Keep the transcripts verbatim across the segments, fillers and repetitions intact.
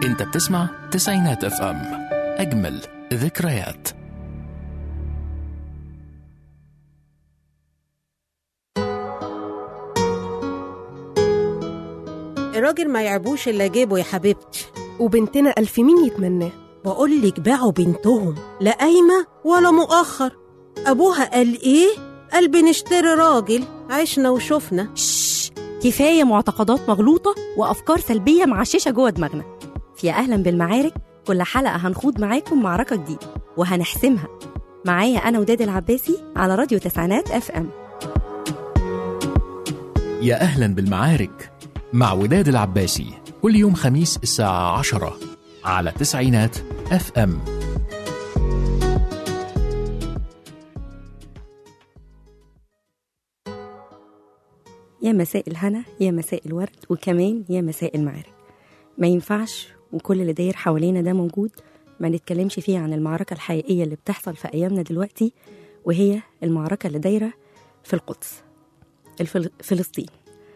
انت بتسمع تسعينات اف ام، اجمل ذكريات. الراجل ما يعبوش إلا جيبه يا حبيبتي، وبنتنا ألف مين يتمناه. بقولك باعوا بنتهم لا قايمة ولا مؤخر. أبوها قال إيه؟ قال بنشتري راجل، عشنا وشفنا. شش، كفاية معتقدات مغلوطة وأفكار سلبية معششة جوه دماغنا. في أهلا بالمعارك، كل حلقة هنخوض معاكم معركة جديدة وهنحسمها. معايا أنا وداد العباسي على راديو تسعينات اف ام. يا أهلا بالمعارك مع وداد العباسي، كل يوم خميس الساعة عشرة على تسعينات اف ام. يا مساء الهنا، يا مساء الورد، وكمان يا مساء المعارك. ما ينفعش وكل اللي داير حوالينا ده موجود ما نتكلمش فيه عن المعركة الحقيقية اللي بتحصل في أيامنا دلوقتي، وهي المعركة اللي دايرة في القدس، الفل... فلسطين.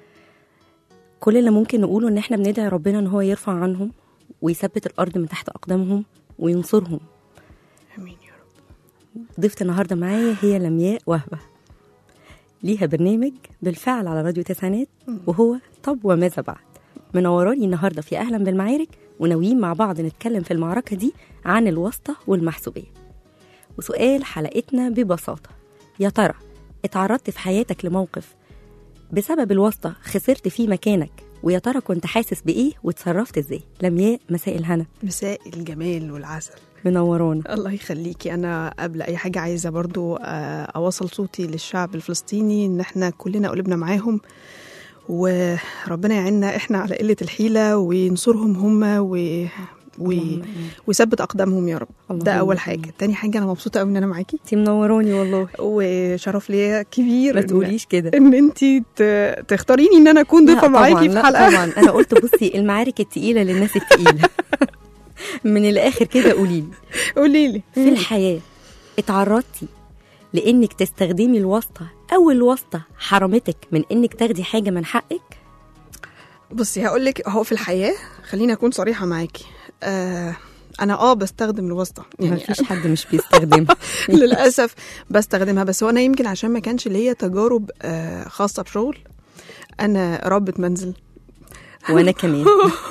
كل اللي ممكن نقوله إن احنا بندعي ربنا إن هو يرفع عنهم ويثبت الأرض من تحت أقدامهم وينصرهم. امين يا رب. ضيفة النهاردة معايا هي لمياء وهبة، ليها برنامج بالفعل على راديو تسعينات وهو طب وماذا بعد. منوراني النهاردة في أهلا بالمعارك، وناويين مع بعض نتكلم في المعركة دي عن الواسطة والمحسوبية. وسؤال حلقتنا ببساطة، يا ترى اتعرضت في حياتك لموقف بسبب الواسطة خسرت فيه مكانك، ويا ترى كنت حاسس بإيه وتصرفت إزاي؟ لمياء مساء الهنا. مساء الجمال والعسل. منورانا. الله يخليكي. أنا قبل أي حاجة عايزة برضو أوصل صوتي للشعب الفلسطيني إن إحنا كلنا قلبنا معاهم، وربنا يعيننا إحنا على قلة الحيلة وينصرهم هم و... و... ويثبت أقدامهم يا رب. ده أول حاجة. تاني حاجة أنا مبسوطة أوي إن أنا معاكي. انتي منوراني والله، وشرف ليا كبير. ما تقوليش كده إن أنتي ت... تختاريني إن أنا أكون ضيفة معاكي في حلقة. طبعا أنا قلت بصي المعارك التقيلة للناس التقيلة. من الآخر كده قوليلي قوليلي في الحياة اتعرضتي لإنك تستخدمي الواسطة أو الواسطة حرمتك من إنك تاخدي حاجة من حقك؟ بصي هقولك، هو في الحياة خليني أكون صريحة معاكي. آه أنا آه بستخدم الواسطة، يعني مفيش حد مش بيستخدمها. للأسف بستخدمها، بس هو أنا يمكن عشان ما كانش ليا تجارب آه خاصة بشغل. أنا ربة منزل وانا كمان.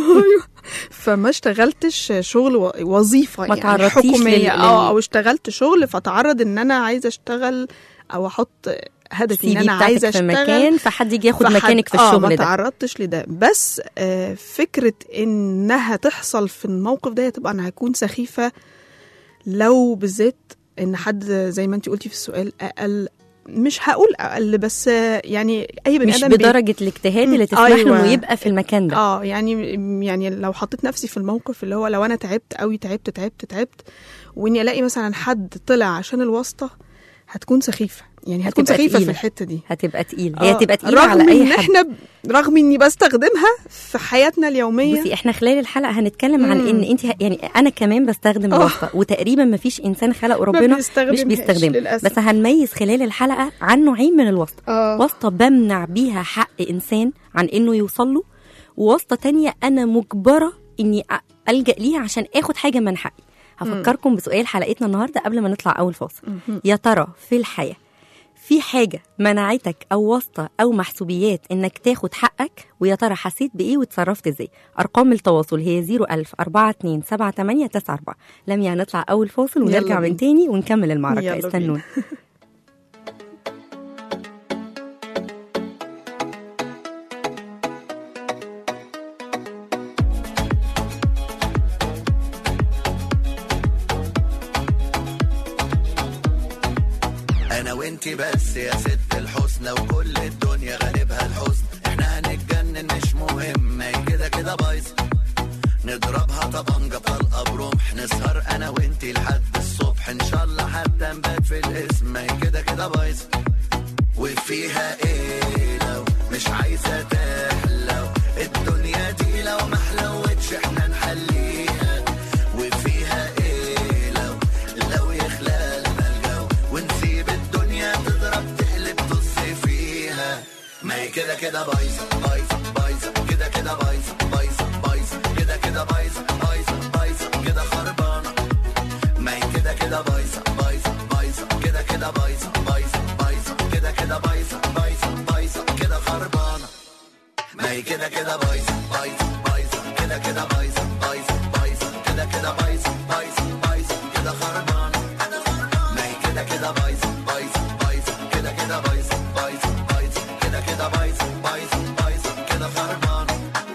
فما اشتغلتش شغل وظيفه ما يعني حكوميه لل... او او اشتغلت شغل فتعرض ان انا عايزه اشتغل او احط هدفي ان انا عايزه اشتغل في مكان فحد يجي ياخد مكانك في الشغل ده. ما تعرضتش لده، بس آه فكره انها تحصل في الموقف ده تبقى انا هكون سخيفه لو بالذات ان حد زي ما انت قلتي في السؤال اقل، مش هقول اقل بس يعني اي بني مش ادم بدرجه بي... الاجتهاد اللي تسمح أيوة. له انه يبقى في المكان ده. اه يعني يعني لو حطيت نفسي في الموقف اللي هو لو انا تعبت قوي تعبت تعبت تعبت واني الاقي مثلا حد طلع عشان الواسطه، هتكون سخيفه يعني هتكون سخيفه تقيلة. في الحته دي هتبقى تقيله. هي هتبقى تقيله على اي حد. احنا ب... رغم اني بستخدمها في حياتنا اليوميه. بصي احنا خلال الحلقه هنتكلم مم. عن ان انت يعني انا كمان بستخدم الواسطه، وتقريبا ما فيش انسان خلقه ربنا مش بيستخدمها، بس هنميز خلال الحلقه عن نوعين من الواسطه. آه. واسطه بمنع بيها حق انسان عن انه يوصل له، وواسطه تانية انا مجبره اني الجا ليها عشان اخد حاجه من حقي. هفكركم بسؤال حلقتنا النهارده قبل ما نطلع اول فاصل. مم. يا ترى في الحياه في حاجة منعتك أو واسطة أو محسوبيات إنك تاخد حقك، ويا ترى حسيت بإيه وتصرفت إزاي؟ أرقام التواصل هي زيرو ألف أربعة اتنين سبعة تمانية تسعة أربعة. لميا هنطلع أول فاصل ونرجع من تاني ونكمل المعركة. استنون. انتي بس يا ست الحسنى وكل الدنيا غالبها الحزن، احنا هنتجنن مش مهم، هي كده كده بايظه نضربها طبنجة طلقة برمح، نسهر انا وانتي لحد الصبح ان شاء الله حتى نبات في الاسم، هي كده كده بايظه وفيها ايه لو مش عايزه تحلو الدنيا دي، لو ما حلوتش احنا نحليها، وفيها ايه لو لو يخلى الملجو ونسيب الدنيا تضرب تقلب تصي فيها، ما هي كده كده بايظه بايظه بايظه كده كده بايظه بايظه بايظه كده كده كده بايظة بايظة بايظة كده خربانة ما هي كده كده بايظة بايظة بايظة كده كده بايظة بايظة بايظة كده كده بايظة بايظة بايظة كده خربانة ما هي كده كده بايظة بايظة بايظة كده كده بايظة بايظة بايظة كده كده بايظة بايظة بايظة كده خربانة ما هي كده كده بايظة بايظة بايظة كده كده بايظة بايظة بايظة كده كده بايظة بايظة بايظة كده خربانة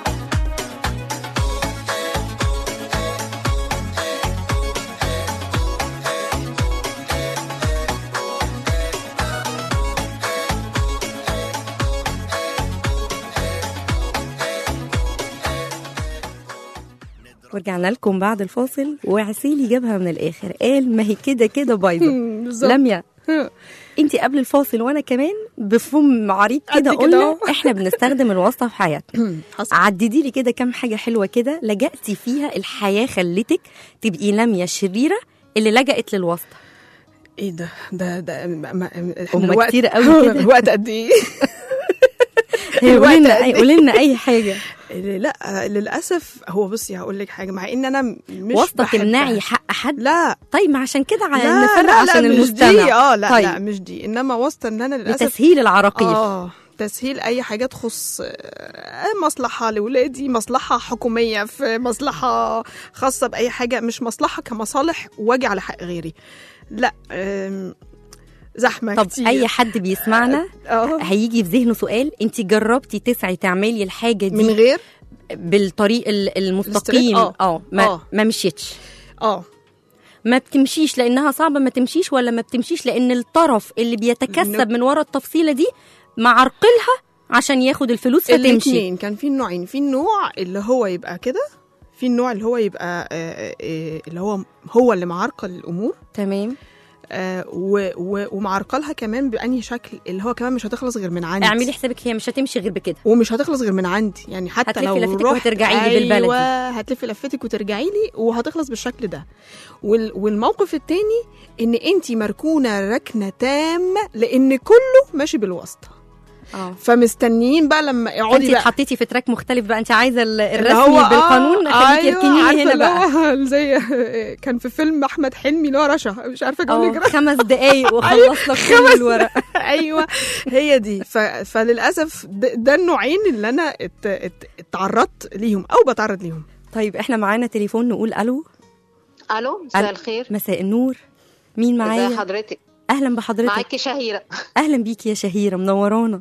ورجعنا لكم بعد الفاصل، وعسيلي جابها من الاخر، قال ما هي كده كده بايظه. لميا انت قبل الفاصل وانا كمان بفم عريض كده قلنا احنا بنستخدم الواسطه في حياتنا. عددي لي كده كام حاجه حلوه كده لجأتي فيها الحياه خلتك تبقي لميا الشريره اللي لجأت للواسطه. ايه ده ده ده هم كتير قوي كده. الوقت قد ايه؟ قولي لنا اي قولي لنا اي حاجه. لا للاسف هو بصي هقول لك حاجه، مع ان انا مش واسطه تمنعي حق حد. لا طيب ما عشان كده نفرق عشان المجتمع. اه لا طيب. لا مش دي، انما واسطه ان انا للاسف لتسهيل العراقيل. اه تسهيل اي حاجه تخص مصلحه لاولادي، مصلحه حكوميه، في مصلحه خاصه باي حاجه، مش مصلحه كمصالح واجي على حق غيري. لا زحمه طب كتير. اي حد بيسمعنا أوه. هيجي في ذهنه سؤال، انت جربتي تسعي تعملي الحاجه دي من غير بالطريق المستقيم؟ اه ما, ما مشيتش. اه ما بتمشيش لانها صعبه ما تمشيش، ولا ما بتمشيش لان الطرف اللي بيتكسب من وراء التفصيله دي معرقلها عشان ياخد الفلوس فتمشي؟ الاثنين. كان في نوعين، في النوع اللي هو يبقى كده، في النوع اللي هو يبقى آه آه اللي هو هو اللي معرقل الامور. تمام. آه ومعرقلها كمان بأنهي شكل، اللي هو كمان مش هتخلص غير من عندي. اعملي حسابك هي مش هتمشي غير بكده، ومش هتخلص غير من عندي، يعني حتى لو هتلفي لفتك وترجعي لي بالبلدي. ايوه هتلفي لفتك وترجعي لي وهتخلص بالشكل ده. والموقف التاني ان انت مركونه ركنه تامه لان كله ماشي بالواسطه. اه فمستنيين بقى لما اقعدي بقى. انت اتحطيتي في تراك مختلف بقى، انت عايزه الرسمي بالقانون، خليكي اركنيني أيوة هنا بقى. زي كان في فيلم احمد حلمي اللي هو رشا، مش عارفه اقول لك خمس دقايق وخلص لك كل الورق. ايوه هي دي. فللاسف ده النوعين اللي انا اتعرضت ليهم او بتعرض ليهم. طيب احنا معانا تليفون، نقول الو. الو مساء الخير. مساء النور، مين معايا؟ ازي حضرتك؟ اهلا بحضرتك. معاكي شهيره. اهلا بيكي يا شهيره، منورانا.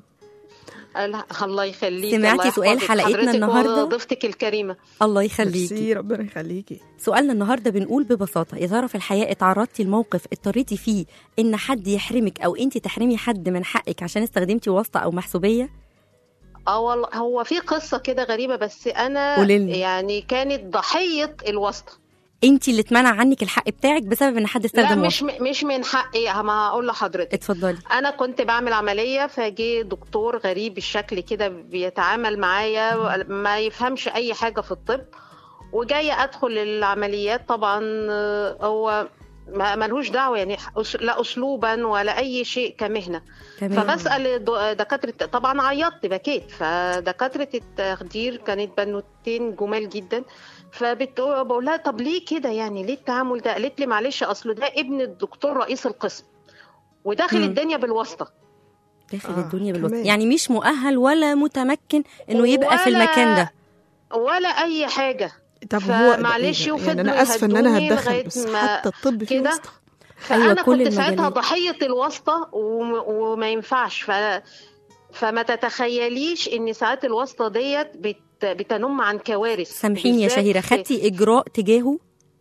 الله يخليك. سمعتي سؤال حلقتنا النهارده؟ ضيفتك الكريمه. الله يخليكي. ربنا يخليكي. سؤالنا النهارده بنقول ببساطه، يا ترى في الحياه اتعرضتي لموقف اضطريتي فيه ان حد يحرمك او انت تحرمي حد من حقك عشان استخدمتي واسطه او محسوبيه؟ اه والله هو في قصه كده غريبه، بس انا قوليلي. يعني كانت ضحيه الواسطه. انت اللي اتمنع عنك الحق بتاعك بسبب ان حد استخدم لا مش م... مش من حقي. ما هقول لحضرتك. اتفضلي. انا كنت بعمل عمليه، فجه دكتور غريب الشكل كده بيتعامل معايا، ما يفهمش اي حاجه في الطب، وجايه ادخل العمليات. طبعا هو ما ملوش دعوه يعني، لا اسلوبا ولا اي شيء كمهنه. تمام. فبسال دكاتره، طبعا عيطت بكيت، فدكاتره التخدير كانت بنوتين جمال جدا، فبتقول بقول لها طب ليه كده يعني، ليه التعامل ده؟ قالت لي معلش اصله ده ابن الدكتور رئيس القسم وداخل م. الدنيا بالواسطه. داخل آه. الدنيا بالواسطه يعني مش مؤهل ولا متمكن انه يبقى في المكان ده ولا اي حاجه. طب هو معلش يعني انا اسفه ان انا هتدخل، بس حتى الطب فيه واسطه. فانا أيوة كنت ساعتها ضحيه الواسطه وما ينفعش. ف... فما تتخيليش ان ساعات الواسطه ديت بت... بتنم عن كوارث. سامحيني يا شهيره، خدتي اجراء تجاهه؟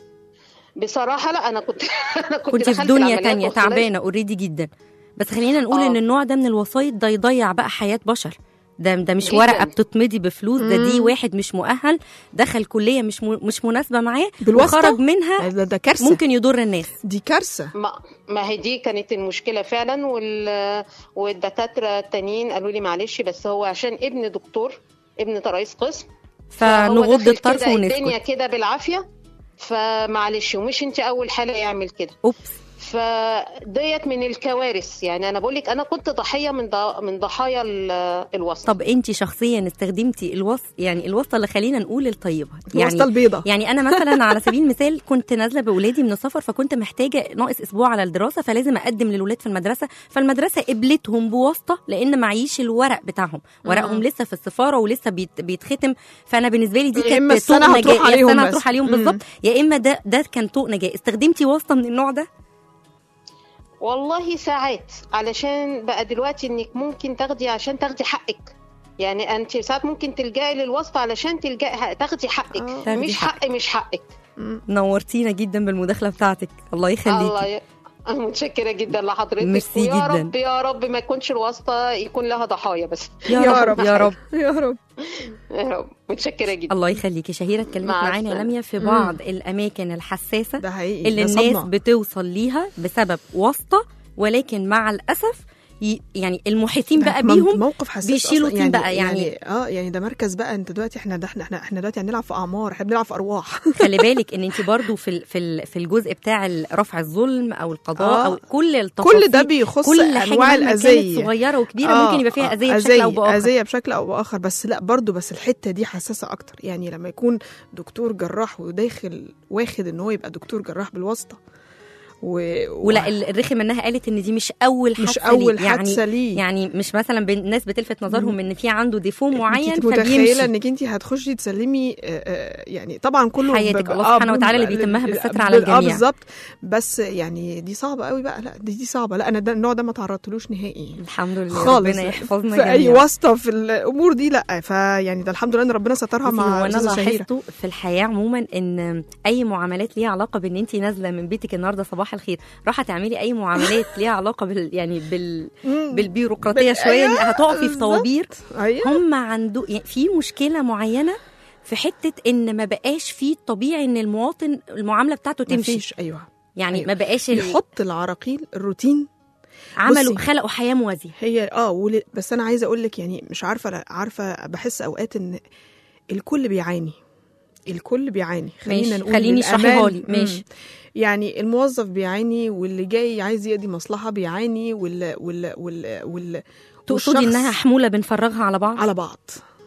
بصراحه لا، انا كنت انا كنت, كنت في دنيا تانية تعبانه اوريدي جدا. بس خلينا نقول أوه. ان النوع ده من الوسايط ده يضيع بقى حياه بشر. ده ده مش ورقه بتتمضي بفلوس، ده دي واحد مش مؤهل دخل كليه مش م... مش مناسبه معاه وخرج منها. ده, ده كارثه، ممكن يضر الناس. دي كارثه. ما, ما هي دي كانت المشكله فعلا. وال... والدكاتره التانيين قالوا لي معلش، بس هو عشان ابن دكتور، ابن رئيس قسم، فنغض الطرف ونسكت. الدنيا كده بالعافيه، فمعلش. ومش انت اول حاله يعمل كده. اوبس. فديت من الكوارث. يعني انا بقول لك انا كنت ضحيه من من ضحايا الواسطه. طب انت شخصيا استخدمتي الوصف يعني الواسطه اللي خلينا نقول الطيبه، يعني الواسطه البيضاء. يعني انا مثلا على سبيل المثال كنت نازله باولادي من السفر، فكنت محتاجه ناقص اسبوع على الدراسه، فلازم اقدم للولاد في المدرسه، فالمدرسه قبلتهم بواسطه لان معيش الورق بتاعهم، ورقهم مم. لسه في السفاره ولسه بيت بيتختم. فانا بالنسبه لي دي كانت السنه هتروح عليهم السنه هتروح عليهم بالظبط، يا اما ده ده كان طوق نجاه. استخدمتي واسطه من النوع ده؟ والله ساعات، علشان بقى دلوقتي انك ممكن تاخدي عشان تاخدي حقك. يعني انت ساعات ممكن تلجئي للواسطه علشان تلجئي تاخدي حقك. آه. مش حق مش حقك. نورتينا جدا بالمداخله بتاعتك، الله يخليكي. الله ي... أنا متشكرة جدا لحضرتك، ميرسي ويا جدا. رب يا رب ما يكونش الواسطة يكون لها ضحايا بس. يا, يا رب يا رب يا رب يا رب. متشكرة جدا. الله يخليكي. شهيرة اتكلمت معانا يا لميا في بعض مم. الأماكن الحساسة ده حقيقي. اللي ده الناس صدمة. بتوصل ليها بسبب واسطة، ولكن مع الأسف يعني المحيطين بقى بيهم موقف حساس بيشيلوا طين يعني بقى يعني, يعني اه يعني ده مركز بقى. انت دلوقتي احنا ده احنا احنا دلوقتي هنلعب في اعمار، احنا بنلعب في ارواح. خلي بالك ان انت برضو في في في الجزء بتاع رفع الظلم او القضاء آه. او كل التفاصيل، كل ده بيخص كل انواع الاذيه صغيره وكبيره آه. ممكن يبقى فيها اذيه آه. بشكل او باخر اذيه بشكل او باخر بس لا برضو بس الحته دي حساسه اكتر. يعني لما يكون دكتور جراح وداخل واخد ان هو يبقى دكتور جراح بالواسطه و... ولا الرخي منها قالت ان دي مش اول حادثه مش اول ليه. حادثه يعني ليه يعني مش مثلا الناس بتلفت نظرهم ان في عنده ديفو معين فبيمشي. متخيله انك انت هتخشي تسلمي يعني طبعا كله حياتك الله سبحانه وتعالى اللي بيتمها بالستر على الجميع. اه بالظبط. بس يعني دي صعبه قوي بقى. لا دي, دي صعبه. لا انا ده النوع ده ما تعرضتلوش نهائي الحمد لله خالص. ربنا يحفظنا في اي واسطه في الامور دي لا. فيعني ده الحمد لله ان ربنا سترها مع وانا لاحظته في الحياه عموما ان اي معاملات ليها علاقه بان انت نازله من بيتك النهارده صباح الخير راح تعملي اي معاملات ليها علاقه بال يعني بال بالبيروقراطيه شويه، هتقفي في طوابير. هم عنده يعني في مشكله معينه في حته ان ما بقاش في طبيعي ان المواطن المعامله بتاعته تمشي. مفيش. ايوه يعني أيوة. ما بقاش يحط العراقيل الروتين. عملوا خلقوا حياه موازيه. هي اه ولي بس انا عايزه اقول لك يعني مش عارفه عارفه بحس اوقات ان الكل بيعاني. الكل بيعاني. خلينا نقول خليني اشرحيها لي. ماشي. يعني الموظف بيعاني، واللي جاي عايز يقضي مصلحه بيعاني، وال وال وال, وال تقصدي انها حموله بنفرغها على بعض على بعض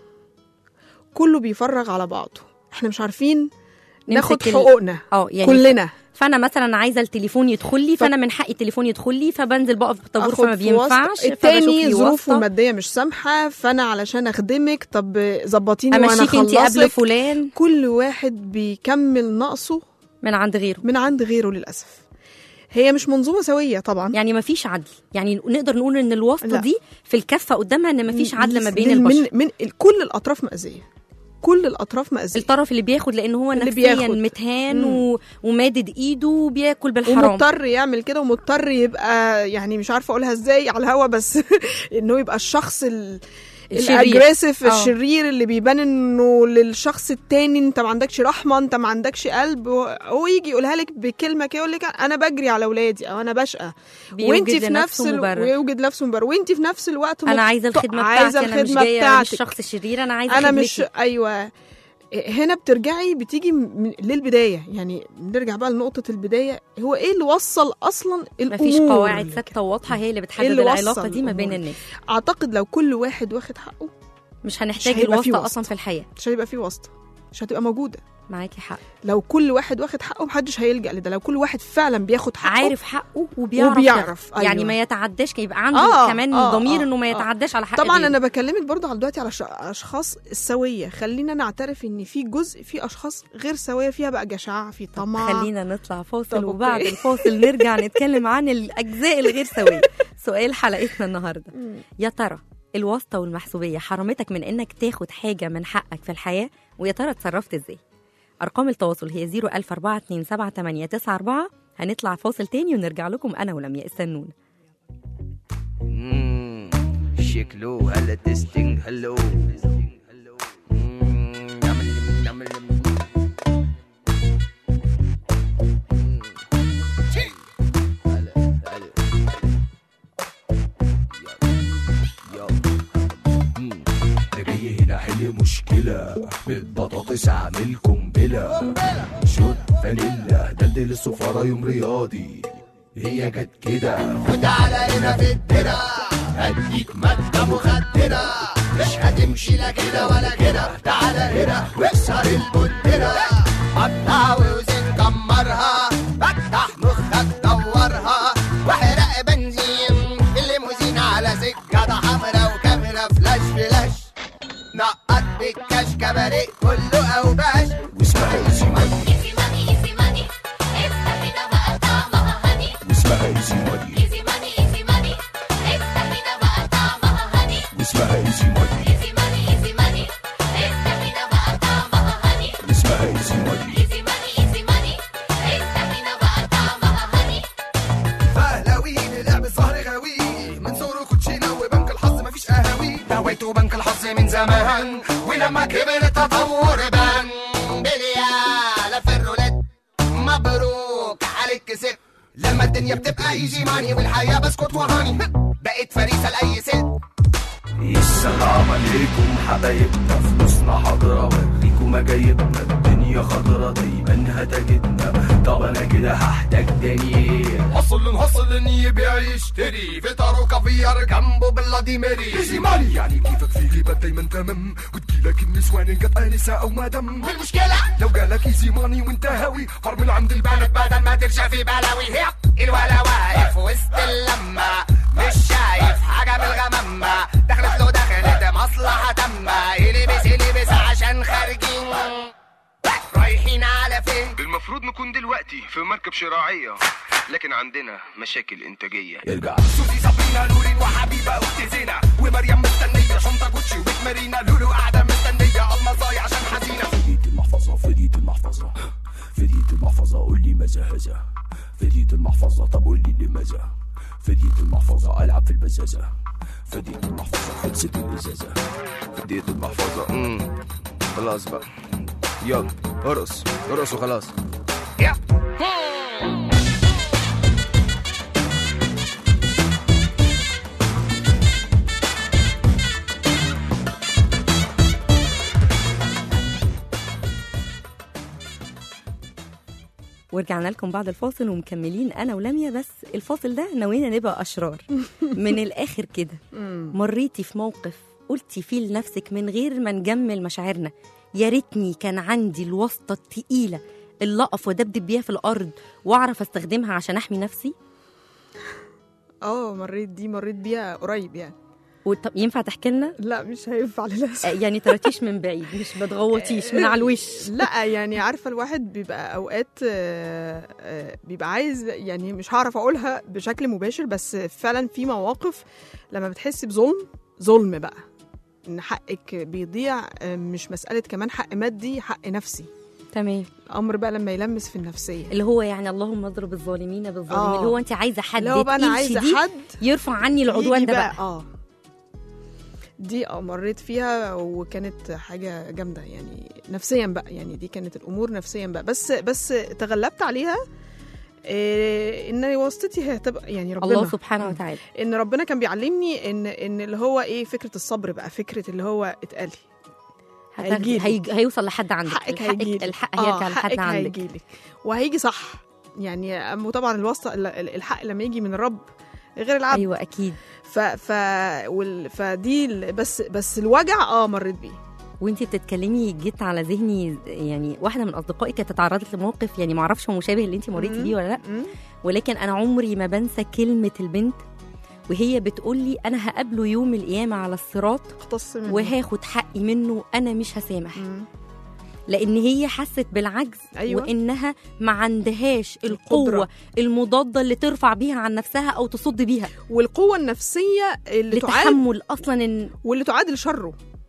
كله بيفرغ على بعضه. احنا مش عارفين ناخد حقوقنا اه يعني كلنا. فانا مثلا عايزه التليفون يدخل لي، فانا من حقي التليفون يدخل لي، فبنزل بقف بالطابور فما بينفعش. التاني ظروفه الماديه مش سامحه، فانا علشان اخدمك طب ظبطيني وانا اخلصك. امشيك انت قبل فلان. كل واحد بيكمل نقصه من عند غيره من عند غيره للاسف. هي مش منظومه سويه طبعا. يعني ما فيش عدل. يعني نقدر نقول ان الواسطه دي في الكفه قدامها ان ما فيش عدل ما بين البشر. من, من كل الاطراف مأذيه. كل الاطراف مأذيه. الطرف اللي بياخد لان هو نفسيا متهان و... ومادد ايده وبياكل بالحرام، ومضطر يعمل كده، ومضطر يبقى يعني مش عارفه اقولها ازاي على الهوا بس انه يبقى الشخص ال... الاجريسيف الشرير اللي بيبان انه للشخص التاني انت ما عندكش رحمه، انت ما عندكش قلب، هو يجي يقولها لك بكلمه كده، يقول لك انا بجري على اولادي او انا بشقى، وانت في نفس ال... ويوجد نفسه مبرر، وانت في نفس الوقت انا عايزه الخدمه بتاعتي، عايزه الخدمه انا مش بتاعتك، الشخص الشرير، انا عايزه انا خدمتي. مش ايوه. هنا بترجعي بتيجي للبدايه، يعني نرجع بقى لنقطه البدايه، هو ايه اللي وصل اصلا الامور؟ مفيش قواعد ثابته وواضحه هي اللي بتحدد اللي العلاقه دي ما بين الناس. اعتقد لو كل واحد واخد حقه مش هنحتاج الواسطه اصلا في الحياه، مش هيبقى في واسطه، مش هتبقى موجوده. معاكي حق. لو كل واحد واخد حقه محدش هيلجأ لده. لو كل واحد فعلا بياخد حقه، عارف حقه وبيعرف, وبيعرف أيوة. يعني ما يتعداش، يبقى عنده آه كمان آه ضمير آه انه ما يتعداش آه على حق طبعا دي. انا بكلمك برضو على دلوقتي على اشخاص السويه. خلينا نعترف ان في جزء في اشخاص غير سويه فيها بقى جشاعه، في طمع. خلينا نطلع فاصل وبعد الفاصل نرجع نتكلم عن الاجزاء الغير سويه. سؤال حلقتنا النهارده، يا ترى الواسطه والمحسوبيه حرمتك من انك تاخد حاجه من حقك في الحياه، ويا ترى اتصرفت ازاي؟ أرقام التواصل هي صفر ألف أربعة اتنين سبعة تمانية تسعة أربعة. هنطلع فاصل تاني ونرجع لكم أنا ولمياء. استنونا. شكلو هلا تستنج هلو مشكلة بالبطاطس عامل قنبلة، شوت فانيلا دلدل السفارة يوم رياضي، هي جت كده. وتعالى هنا في الدرة هديك مادة مخدرة مش هتمشي لا كده ولا كده. تعالى هنا واكسر البندرة قطع ووزن كمرها فتح مخك دورها واحرق بنزين في الليموزين على سكة حمرا وكاميرا فلاش فلاش نقط بالكاش كباريه كله اوباش واسمها ايزي ماني. ايزي ماني ايزي ماني افتح هنا بقى طعمها هني. واسمها ايزي ماني. ايزي ماني ايزي ماني افتح هنا بقى طعمها هني. واسمها ايزي ماني. ايزي ماني ايزي ماني افتح هنا بقى طعمها هني. واسمها ايزي ماني. ايزي ماني ايزي ماني افتح هنا بقى طعمها هني. فهلاوي لعب الظهر غاوي من صغره كوتشينه وبنك الحظ مفيش قهاوي دعوته بنك الحظ من زمان ولما كبر التطور بان بليالة في الرولات مبروك عليك كسبت لما الدنيا بتبقى ايزي ماني والحياه بسكوت وهاني بقيت فريسه لاي ست. السلام عليكم حبايبنا فلوسنا حاضرة وريكم مجايبنا الدنيا خضرة دايما هتجدنا. طب انا كده هحتاج تاني هصل نهصل يبيع يشتري فطار وكافيار جنبه باللاديميري. ايزي ماني يعني كيفك في جيبك دايما تمام وتجيلك النسوان ان جت انسه او مدام. المشكله لو جالك ايزي ماني وانت هاوي فرمل عند البلد بدل ما ترشى في بلاوي هي الولا واقف وسط اللمه مش شايف حاجه من الغمامه دخلت له دخلت مصلحه تامه يلبس يلبس عشان خارجين رايحين على فين. المفروض نكون دلوقتي في مركب شراعيه لكن عندنا مشاكل انتاجيه. ارجع سوزي صابرينا نورين وحبيبه اخت زينه ومريم مستنيه شنطه جوتشي وبيت مارينا لولو قاعده مستنيه المصايا عشان حزينه. فديت المحفظه فديت المحفظه فديت المحفظه قول لي ماذا هذا. فديت المحفظه طب قول لي لماذا. فديت المحفظه العب في البزازه. فديت المحفظه خلصت الازازه. فديت المحفظه امم خلاص بقى يلا ارقص ارقص وخلاص. يا ورجعنا لكم بعد الفاصل ومكملين انا ولميا. بس الفاصل ده نوينا نبقى اشرار من الاخر كده. مريتي في موقف قلتي فيه لنفسك من غير ما نجمل مشاعرنا يا ريتني كان عندي الواسطه التقيله اللي اقف ودبدب بيها في الارض واعرف استخدمها عشان احمي نفسي؟ اه مريت دي مريت بيها قريب يعني. طب ينفع تحكي لنا؟ لا مش هينفع للاسف. يعني تراتيش من بعيد مش بتغوطيش من على الوش. لا يعني عارفه الواحد بيبقى اوقات بيبقى عايز يعني مش هعرف اقولها بشكل مباشر بس فعلا في مواقف لما بتحسي بظلم ظلم بقى ان حقك بيضيع مش مساله كمان حق مادي حق نفسي. تمام. الامر بقى لما يلمس في النفسيه اللي هو يعني اللهم اضرب الظالمين بالظالمين آه. اللي هو انت عايزه حد اللي هو بقى انا عايزه حد يرفع عني العدوان ده بقى, بقى. اه دي اه مريت فيها وكانت حاجه جامده يعني نفسيا بقى يعني دي كانت الامور نفسيا بقى بس بس تغلبت عليها. إيه ان واسطتي هي هتبقى يعني ربنا الله سبحانه وتعالى ان ربنا كان بيعلمني ان ان اللي هو ايه فكره الصبر بقى فكره اللي هو اتقالي هيجي هي... هيوصل لحد عندك حقك الحق الحق هيرجع آه لحد عندك هيجيلك وهيجي صح يعني. طبعا الواسطه الحق لما يجي من الرب غير العبد. ايوه اكيد. ف ف وال... فدي بس بس الوجع اه مريت بيه. وانتي بتتكلمي جيت على ذهني يعني واحده من اصدقائي كانت اتعرضت لموقف يعني ما اعرفش هو مشابه اللي انتي مريتي بيه ولا لا ولكن انا عمري ما بنسى كلمه البنت وهي بتقول لي انا هقابله يوم القيامه على الصراط وهاخد حقي منه انا مش هسامح. مم. لان هي حست بالعجز. أيوة. وانها ما عندهاش القوه القدرة. المضاده اللي ترفع بيها عن نفسها او تصد بيها والقوه النفسيه اللي لتحمل اصلا إن... واللي تعادل شره.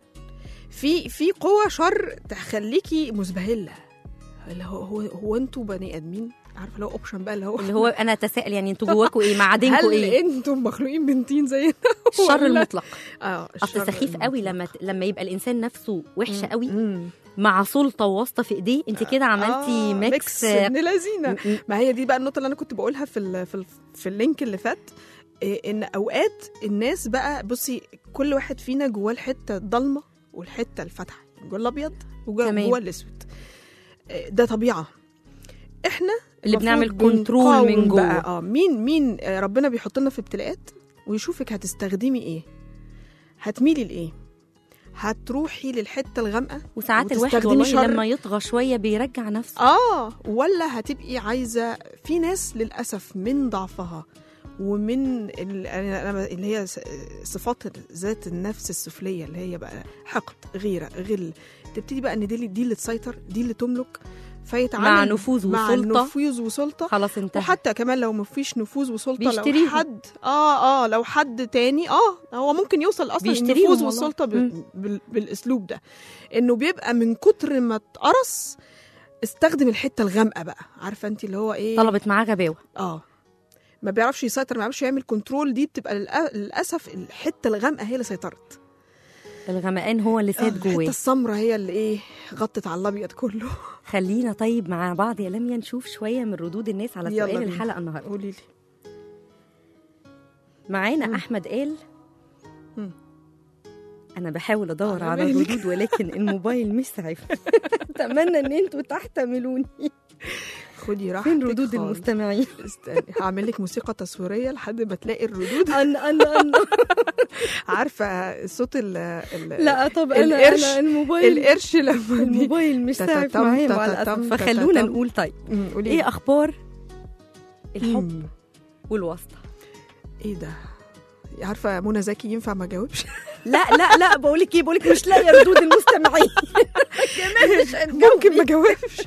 في في قوه شر تخليكي مزبهله اللي هو هو, هو انتوا بني ادمين عارفه اللي هو اوبشن بقى اللي هو اللي هو انا اتساءل يعني انتوا جواكوا ايه معادنكوا ايه هل انتوا مخلوقين بنتين زينا الشر المطلق. اه اصل سخيف قوي لما لما يبقى الانسان نفسه وحشه قوي مم. مع سلطه وواسطه في ايديه انت كده عملتي آه ميكس ابن لذينه. ما هي دي بقى النقطه اللي انا كنت بقولها في ال في, ال في اللينك اللي فات إيه ان اوقات الناس بقى بصي كل واحد فينا جواه الحته الضلمه والحته الفاتحه جوه الابيض وجوه الاسود. ده طبيعه. احنا اللي بنعمل كنترول من جوه. اه مين مين ربنا بيحط لنا في ابتلاءات ويشوفك هتستخدمي ايه، هتميلي لايه، هتروحي للحته الغامقه. وساعات الواحد والله شر. لما يطغى شويه بيرجع نفسه. اه ولا هتبقي عايزه. في ناس للاسف من ضعفها ومن اللي هي صفات ذات النفس السفليه اللي هي بقى حقد، غيره، غل، تبتدي بقى ان دي دي اللي تسيطر، دي اللي تملك، فيتعامل مع نفوذ مع وسلطه، نفوذ وسلطه خلاص انتهى. وحتى كمان لو مفيش نفوذ وسلطه، بيشتريهم. لو حد اه اه لو حد تاني اه هو ممكن يوصل اصلا النفوذ والسلطه بال... بال... بالاسلوب ده، انه بيبقى من كتر ما اتقرص استخدم الحته الغامقه بقى، عارفه انت اللي هو ايه، طلبت معاه غباوه. اه ما بيعرفش يسيطر، ما بيعرفش يعمل كنترول. دي بتبقى للاسف الحته الغامقه هي اللي سيطرت، الغمقان هو اللي ساد جواه، الحته السمراء هي اللي ايه غطت على الابيض كله. خلينا طيب مع بعض يا لميا نشوف شويه من ردود الناس على سؤال الحلقه النهارده. قولي لي. معانا مم. احمد قال مم. انا بحاول ادور على الردود ولكن الموبايل مش سعيف. اتمنى ان انتوا تحتملوني. خدي راحتك. فين ردود المستمعين؟ استني هعمل لك موسيقى تصويريه لحد ما تلاقي الردود. ان ان ان عارفه صوت ال لا طب انا القرش أنا الموبايل القرش لما الموبايل مش سعيف معايا مع الاسف. فخلونا نقول طيب ايه اخبار الحب والواسطه؟ ايه ده؟ عارفه منى زكي ينفع ما اجاوبش؟ لا لا لا بقول لك ايه، بقول لك مش لاقيه ردود المستمعين. كمان مش ممكن ما اجاوبش.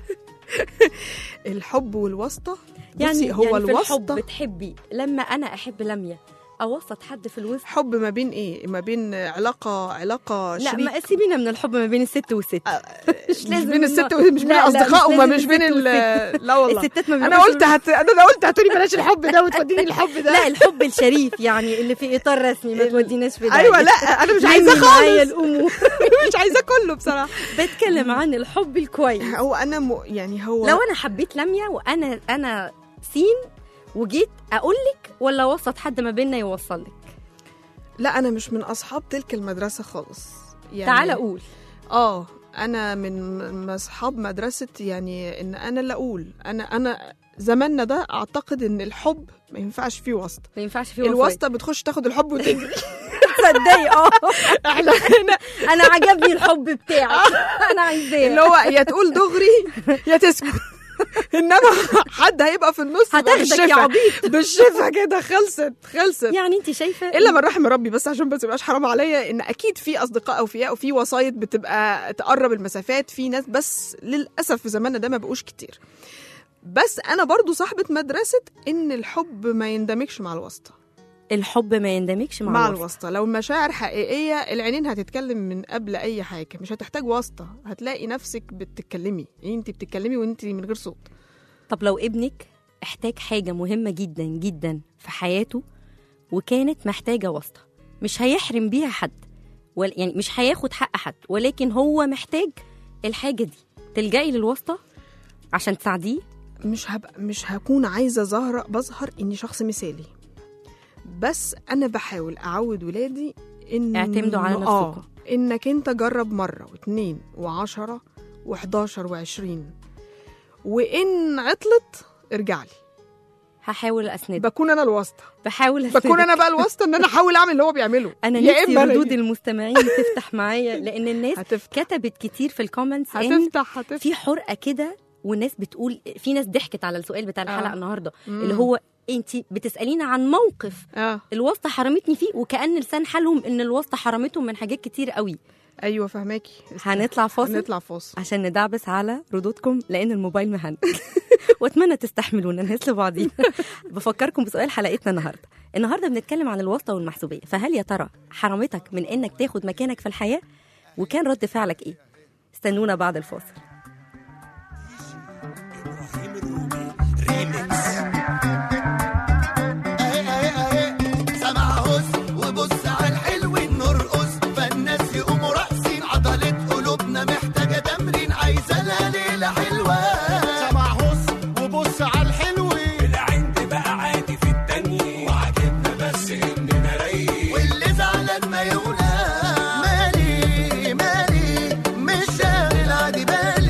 الحب والواسطه يعني هو يعني الواسطه. في الحب بتحبي لما انا احب لميا اوسط حد في الوسط؟ حب ما بين ايه؟ ما بين علاقه علاقه لا شريك. ما سيبينا من الحب ما بين الست والست. مش بين الست مش بين اصدقاء وما مش بين ال لا والله الستات ما انا قلت هت... انا قلت هتقولي بلاش الحب ده وتوديني الحب ده. لا الحب الشريف يعني اللي في اطار رسمي، ما توديناش في ده. ايوه لا انا مش عايزاه خالص الامور. مش عايزاه كله بصراحه. بتكلم عن الحب الكويس. هو انا م... يعني هو لو انا حبيت لميا وانا انا سين وجيت اقول لك ولا وسط حد ما بيننا يوصل لك؟ لا انا مش من اصحاب تلك المدرسه خالص يعني. تعال اقول اه انا من اصحاب مدرسه يعني ان انا اللي اقول. انا انا زماننا ده اعتقد ان الحب ما ينفعش فيه واسطه، ما ينفعش فيه الواسطه بتخش تاخد الحب وتجري. تصدقي اه احنا هنا انا عجبني الحب بتاعك. انا عايزاه اللي هو يا تقول دغري يا تسكت. انما حد هيبقى في النص هتاخدك يا عبيط بالشفا كده. خلصت خلصت يعني. انت شايفه الا من رحم ربي، بس عشان بس يبقاش حرام عليا ان اكيد في اصدقاء اوفياء وفي وسايط بتبقى تقرب المسافات في ناس، بس للاسف في زماننا ده ما بقوش كتير. بس انا برضو صاحبه مدرسه ان الحب ما يندمجش مع الواسطه. الحب ما يندمجش مع, مع الواسطه. الواسطه. لو المشاعر حقيقيه العينين هتتكلم من قبل اي حاجه، مش هتحتاج واسطه، هتلاقي نفسك بتتكلمي انت بتتكلمي وانت من غير صوت. طب لو ابنك احتاج حاجة مهمة جدا جدا في حياته وكانت محتاجة واسطة، مش هيحرم بيها حد ولا يعني مش هياخد حق حد، ولكن هو محتاج الحاجة دي، تلجئي للواسطة عشان تساعديه؟ مش هبقى مش هكون عايزة ظاهرة بظهر إني شخص مثالي، بس أنا بحاول أعود ولادي إن اعتمدوا على نفسكم. آه إنك أنت جرب مرة واثنين وعشرة وحداشر وعشرين، وإن عطلت ارجع لي. هحاول اسندك. بكون انا الواسطه. بحاول اسندك. بكون انا بقى الواسطه ان انا احاول اعمل اللي هو بيعمله. انا نفسي ردود المستمعين تفتح معايا، لان الناس هتفتح. كتبت كتير في الكومنتس هتفتح هتفتح في حرقه كده، والناس بتقول، في ناس ضحكت على السؤال بتاع الحلقه آه. النهارده مم. اللي هو انت بتسالينا عن موقف آه. الواسطه حرمتني فيه، وكأن لسان حالهم ان الواسطه حرمتهم من حاجات كتير قوي. ايوه فهماكي. هنطلع فاصل هنطلع فاصل عشان ندعبس على ردودكم، لان الموبايل مهنج. واتمنى تستحملونا نهز لبعضينا. بفكركم بسؤال حلقتنا النهارده. النهارده بنتكلم عن الواسطه والمحسوبيه، فهل يا ترى حرمتك من انك تاخد مكانك في الحياه؟ وكان رد فعلك ايه؟ استنونا بعد الفاصل. مالي مالي مش شاغل عادي بالي.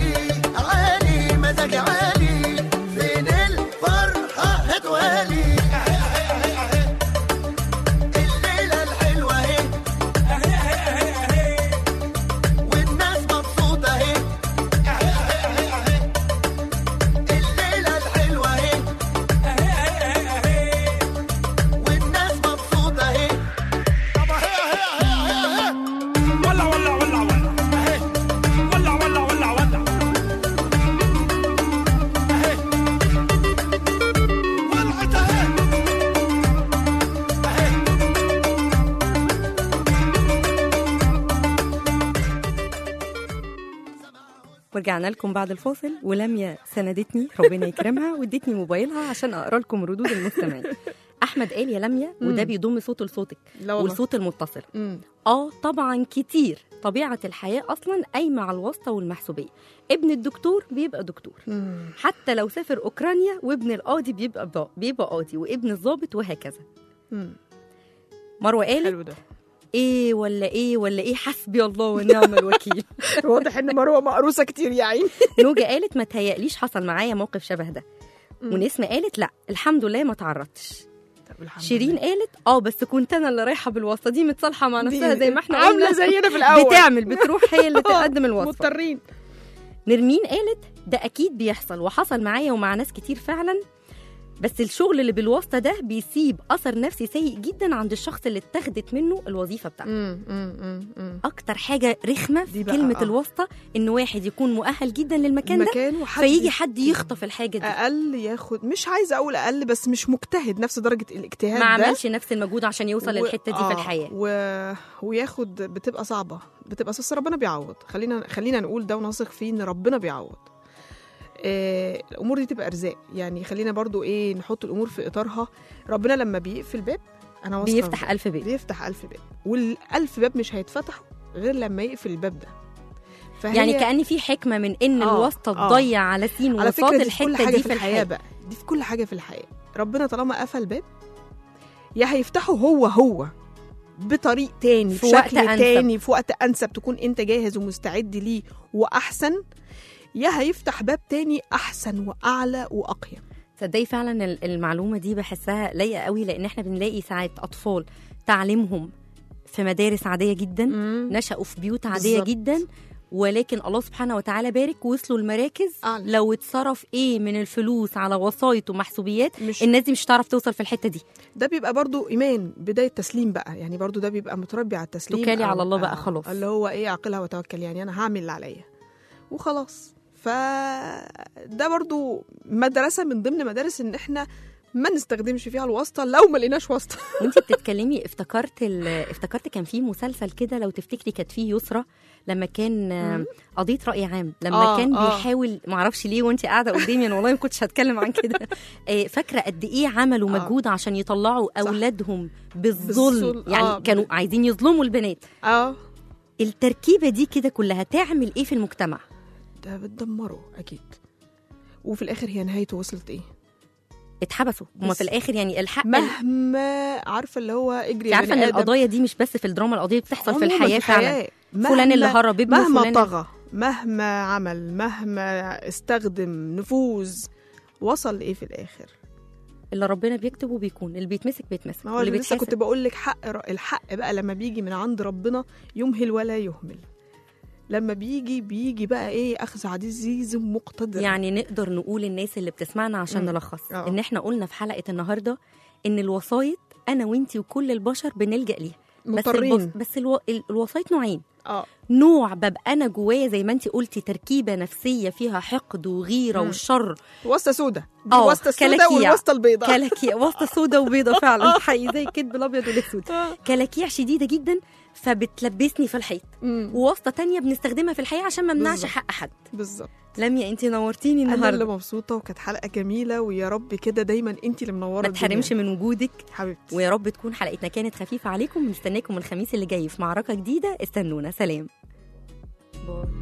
ورجعنا لكم بعد الفاصل، ولميا سندتني ربنا يكرمها وادتني موبايلها عشان اقرا لكم ردود المستمعين. احمد قال يا لميا، وده بيضم صوته لصوتك والصوت المتصل. مم. اه طبعا كتير، طبيعه الحياه اصلا قايمه على الواسطه والمحسوبيه. ابن الدكتور بيبقى دكتور، مم. حتى لو سافر اوكرانيا، وابن القاضي بيبقى بيبقى قاضي، وابن الضابط وهكذا. مم. مروه قالت ايه ولا ايه ولا ايه، حسبي الله ونعم الوكيل. واضح ان مروه مقروسه كتير يا عيني. نوجه قالت ما تهيأليش حصل معايا موقف شبه ده. ونسمه قالت لا الحمد لله ما تعرضتش. شيرين قالت اه بس كنت انا اللي رايحه بالواسطه دي، متصالحه مع نفسها زي ما احنا عامله زينا في الاول، بتعمل بتروح هي اللي تقدم الواسطه، مضطرين. نرمين قالت ده اكيد بيحصل وحصل معايا ومع ناس كتير فعلا، بس الشغل اللي بالواسطه ده بيسيب اثر نفسي سيء جدا عند الشخص اللي اتخذت منه الوظيفه بتاعته. مم مم مم. اكتر حاجه رخمه في كلمه آه. الواسطه ان واحد يكون مؤهل جدا للمكان ده، فيجي حد يخطف الحاجه دي، اقل ياخد، مش عايزه اقول اقل، بس مش مجتهد نفس درجه الاجتهاد، ما عملش نفس المجهود عشان يوصل و... للحته دي آه. في الحياه و... وياخد، بتبقى صعبه، بتبقى بس ربنا بيعوض. خلينا خلينا نقول ده ونثق فيه ان ربنا بيعوض. آه، الامور دي تبقى ارزاق يعني. خلينا برضو ايه نحط الامور في اطارها. ربنا لما بيقفل باب انا واثقه بيفتح ألف باب، بيفتح ألف باب، والألف باب مش هيتفتحوا غير لما يقفل الباب ده. يعني كأن في حكمه من ان آه الواسطه تضيع آه على سين وسط الحته دي في الحياه بقى. دي في كل حاجه في الحياه. ربنا طالما قفل باب يا هيفتحه هو هو بطريق تاني، في شكل تاني، في وقت انسب تكون انت جاهز ومستعد ليه واحسن، يا هيفتح باب تاني أحسن وأعلى وأقيم. تصدقي فعلا المعلومة دي بحسها لايقة قوي، لأن احنا بنلاقي ساعات أطفال تعليمهم في مدارس عادية جدا، مم. نشأوا في بيوت عادية بالزبط. جدا، ولكن الله سبحانه وتعالى بارك وصلوا المراكز. أعلى. لو اتصرف ايه من الفلوس على وسايط ومحسوبيات، مش الناس دي مش هتعرف توصل في الحتة دي. ده بيبقى برضو إيمان، بداية تسليم بقى يعني. برضو ده بيبقى متربي على التسليم، توكالي على الله بقى خلاص، اللي هو ايه عقلها وتوكل، يعني أنا هعمل اللي عليا وخلاص. فده برضو مدرسة من ضمن مدارس ان احنا ما نستخدمش فيها الواسطة لو ما لقيناش واسطة. وانت بتتكلمي افتكرت افتكرت كان في مسلسل كده لو تفتكري، كانت فيه يسرى لما كان قضية رأي عام، لما آه كان آه. بيحاول، معرفش ليه وانت قاعدة قدامي انا والله ما كنتش هتكلم عن كده. فاكرة قد ايه عملوا مجهود آه. عشان يطلعوا اولادهم بالظلم، يعني آه. كانوا عايزين يظلموا البنات. اه التركيبة دي كده كلها تعمل ايه في المجتمع؟ ده بتدمره اكيد. وفي الاخر هي نهايته وصلت ايه؟ اتحبسوا هما في الاخر. يعني الحق مهما عارفه اللي هو اجري، عارفه ان القضايا دي مش بس في الدراما، القضيه بتحصل في الحياه فعلا. فلان اللي هرب ابنه، مهما فلان طغى، مهما عمل، مهما استخدم نفوذ، وصل ايه في الاخر؟ اللي ربنا بيكتبه بيكون، اللي بيتمسك بيتمسك. ما هو اللي لسه كنت بقول لك حق الحق بقى لما بيجي من عند ربنا يمهل ولا يهمل. لما بيجي بيجي بقى ايه اخذ عزيز مقتدر. يعني نقدر نقول الناس اللي بتسمعنا عشان م. نلخص أوه. ان احنا قلنا في حلقه النهارده ان الوسايط انا وانتي وكل البشر بنلجأ ليها، مضطرين. بس, بس الو... الوسايط نوعين. اه نوع ببقى انا جوايا زي ما انتي قلتي تركيبه نفسيه فيها حقد وغيره والشر، واسطه سودا، واسطه سودا والواسطه البيضاء، كلاكيع، واسطه سودا وبيضاء فعلا حقيقي زي الكذب الابيض والاسود، كلاكيع شديده جدا فبتلبسني في الحيط، وواسطه تانية بنستخدمها في الحياه عشان ما نمنعش حق حد. بالظبط. لميا انتي نورتيني النهارده، انا اللي مبسوطه، وكانت حلقه جميله، ويا رب كده دايما انتي اللي منوره، ما تحرمش من وجودك حبيبتي، ويا رب تكون حلقتنا كانت خفيفه عليكم. مستناكم الخميس اللي جاي في معركه جديده، استنونا. سلام. باي.